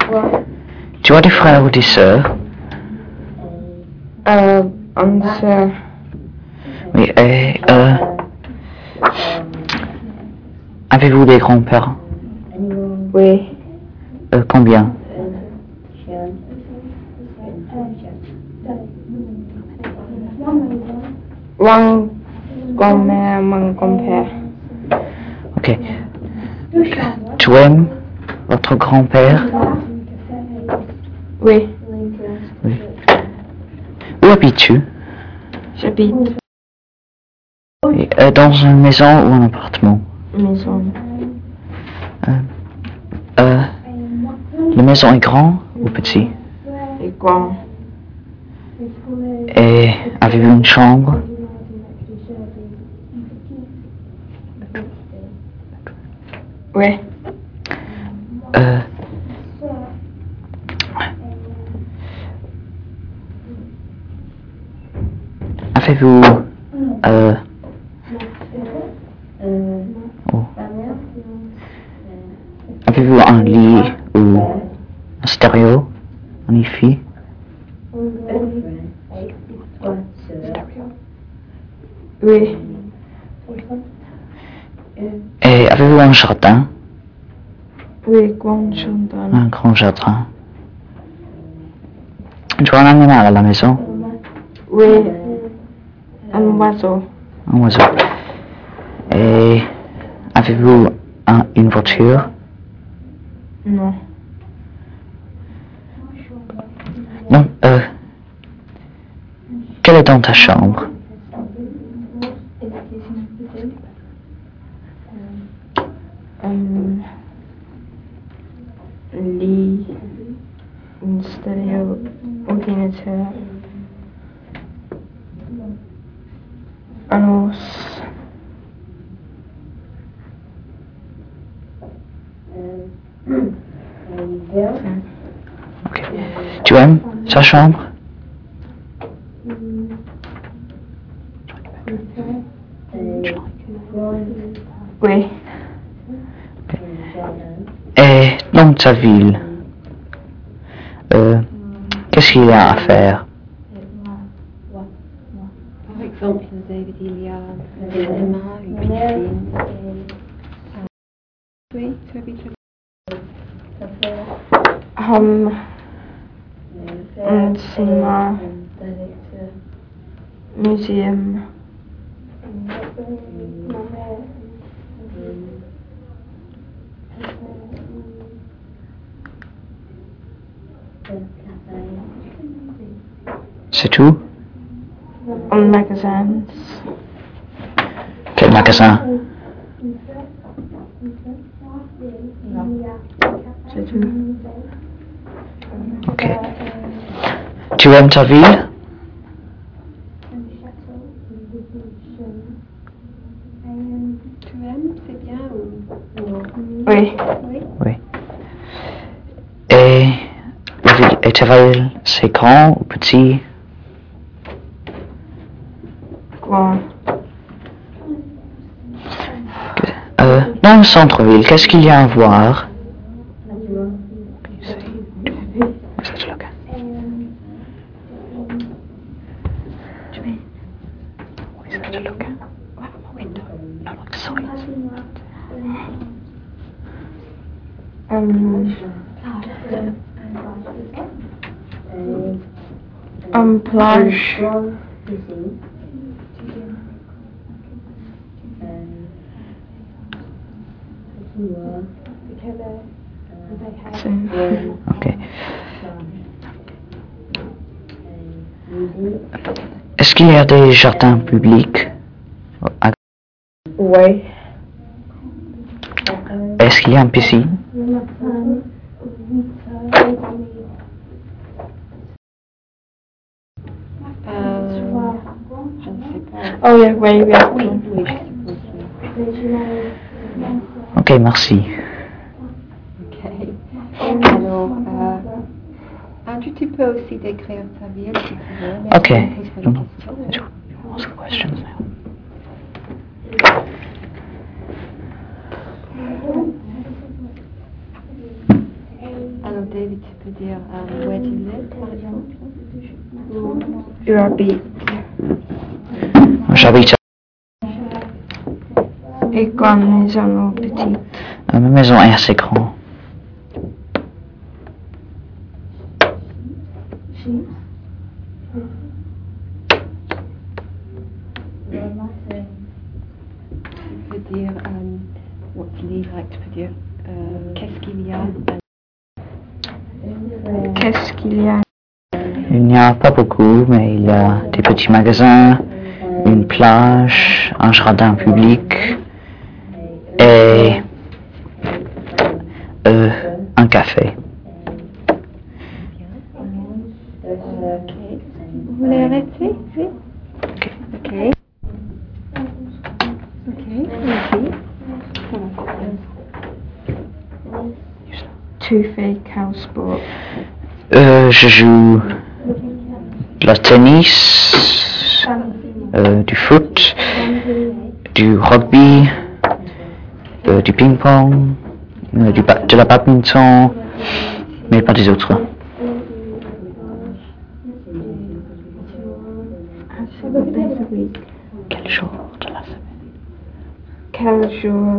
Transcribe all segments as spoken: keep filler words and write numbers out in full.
Tu as des frères ou des sœurs? Euh, une sœur. Oui, et euh, avez-vous des grands-parents? Oui. Euh, combien? One grand-mère, mon grand-père. Ok. Tu aimes votre grand-père? Oui. Oui. Où habites-tu? J'habite Et, euh, Dans une maison ou un appartement? maison. Euh, euh, la maison est grande ou petite? Et grand. Et avez-vous une chambre? Oui. Euh, avez-vous euh, oh. Avez-vous un lit ou un stéréo? Un hi-fi? Oui. Et avez-vous un jardin? Oui, grand jardin. Un grand jardin. Tu as un animal à la maison? Oui. Un oiseau. Un oiseau. Et avez-vous un, une voiture? Non. Non. Euh, quelle est dans ta chambre? Un lit, un stéréo, ordinateur, un os. Ok. Tu aimes sa chambre? Oui. Et dans ta ville, euh, qu'est-ce qu'il y a à faire? Par exemple, David, il y a un cinéma, une piscine. Oui, tu habites Um, un cinéma, muséum. C'est tout? Un magasin. Quel magasin? C'est tout. Ok. Tu aimes ta ville? Tu aimes, c'est bien ou non? Oui. Oui. Oui. Et la ville, et ta ville, c'est grand ou petit? Grand. Euh, dans le centre-ville, qu'est-ce qu'il y a à voir? Um, un plage. Ok. Est-ce qu'il y a des jardins publics? Oui. Est-ce qu'il y a une piscine? Euh, je ne sais pas. Oh, oui, oui, oui. Oui, oui, je suppose. Ok, merci. Ok. Alors, euh, ah, tu, tu peux aussi décrire ta ville si tu veux. Mais Ok. je pose pas de questions. Ask questions now. Alors, David, Oui, tu peux dire um, where do you live, par exemple. Où habite. J'habite Et grande maison ou petite. à ma maison est assez grande. Tu peux dire um, what's Lee like, tu peux dire euh, qu'est-ce qu'il y a. Qu'est-ce qu'il y a? Il n'y a pas beaucoup, mais il y a des petits magasins, une plage, un jardin public et euh, un café. Ok. Vous voulez arrêter? Oui. Ok. Ok. Ok, merci. Tu fais quel sport? Euh, je joue de la tennis, euh, du foot, du rugby, euh, du ping-pong, euh, du ba- de la badminton, mais pas des autres. Quel jour de la semaine? Quel jour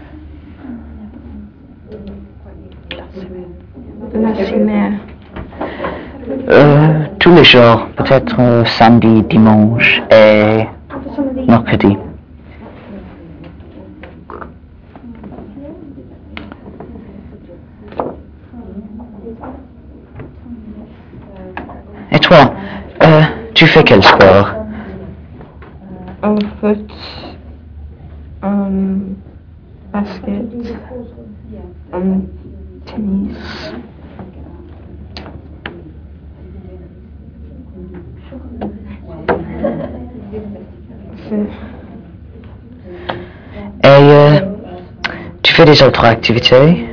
de la semaine? Euh, tous les jours, peut-être euh, samedi, dimanche et mercredi. Et toi, euh, tu fais quel sport? Un foot, un basket, un tennis. C'est- Et euh, tu fais des autres activités?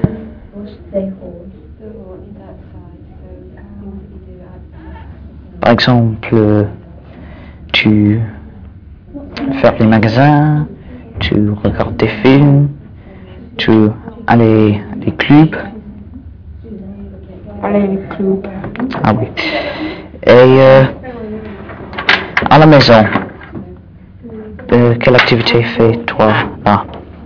Par exemple, euh, tu fais les magasins, tu regardes des films, tu allais à des clubs. Aller au club. Ah oui. Et euh, à la maison, euh, quelle activité fais-toi là?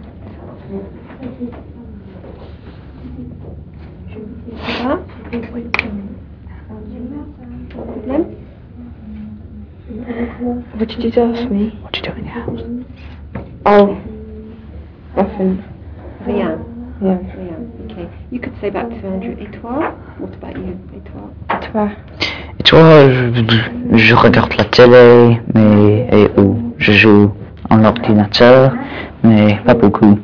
Ça va? Problème? What did you ask me? What you do in your house? Oh, nothing. Rien. Yeah. Rien. Okay. You could say back to Andrew. Et toi? What about you? Et toi? Toi? Et toi, je, je regarde la télé, mais et ou je joue en ordinateur, mais pas beaucoup.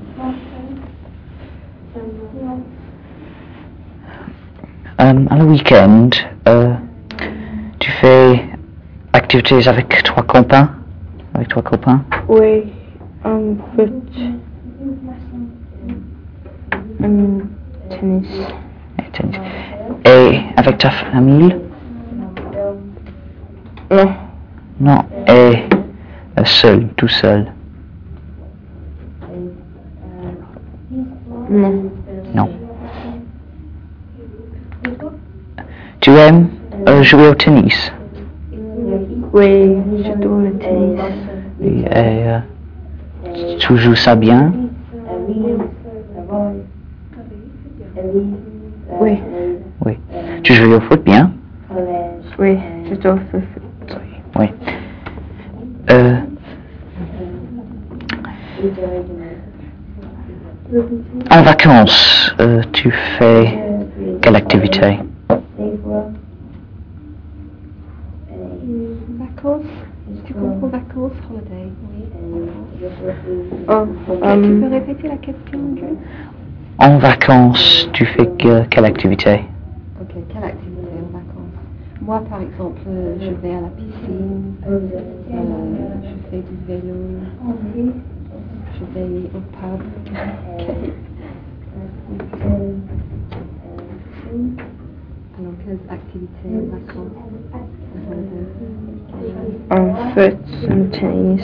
Euh, à le week-end, euh, tu fais activités avec trois copains, avec trois copains. Oui, un foot, un tennis. Et tennis. Et avec ta famille? Non, Non. Et euh, seul, tout seul? non. Non. Tu aimes euh, jouer au tennis? Oui, j'adore le tennis. Et, euh, tu joues ça bien? Oui, Oui. Tu joues au foot bien? oui, j'adore le foot. Oui. Euh, en vacances, euh, tu fais quelle activité? Vacances? Tu comprends vacances? Holiday? Oui. Oh, Tu peux um, répéter la question, Andrew? En vacances, tu fais que- quelle activité? Ok, quelle activité en vacances? Moi, par exemple, euh, je vais à la piscine, euh, je fais du vélo, je vais au pub. Ok. Alors, quelles activités en vacances? un foot, un tennis.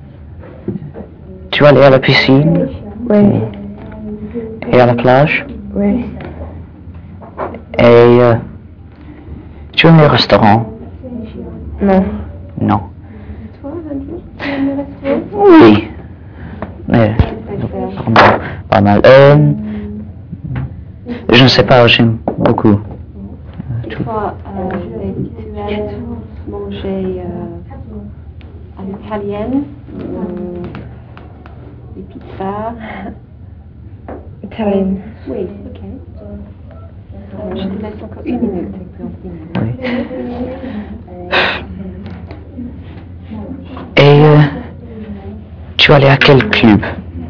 Tu allais à la piscine Oui, et à la plage? oui. Oui. Et euh, tu aimes les restaurants? Non. Non. Toi, Andy, tu aimes le restaurant? Oui. Mais, pas, pas mal. Euh, je ne sais pas, j'aime beaucoup. euh, Et tout. toi, euh, tu aimes manger euh, à l'italienne ou des pizzas? Italienne. Oui, ok. Euh, je te laisse encore une minute et puis on finit. Oui. Et euh, tu allais à quel club?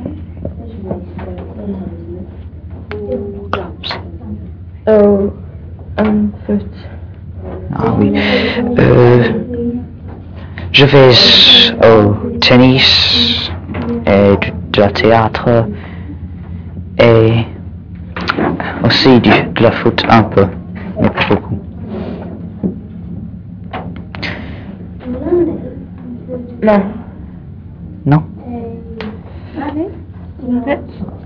Clubs. Oh, un foot. Ah oui. Euh, je vais au tennis et du, de la théâtre et aussi du, de la foot un peu, mais pas beaucoup. Non. Non? Allez, on arrête.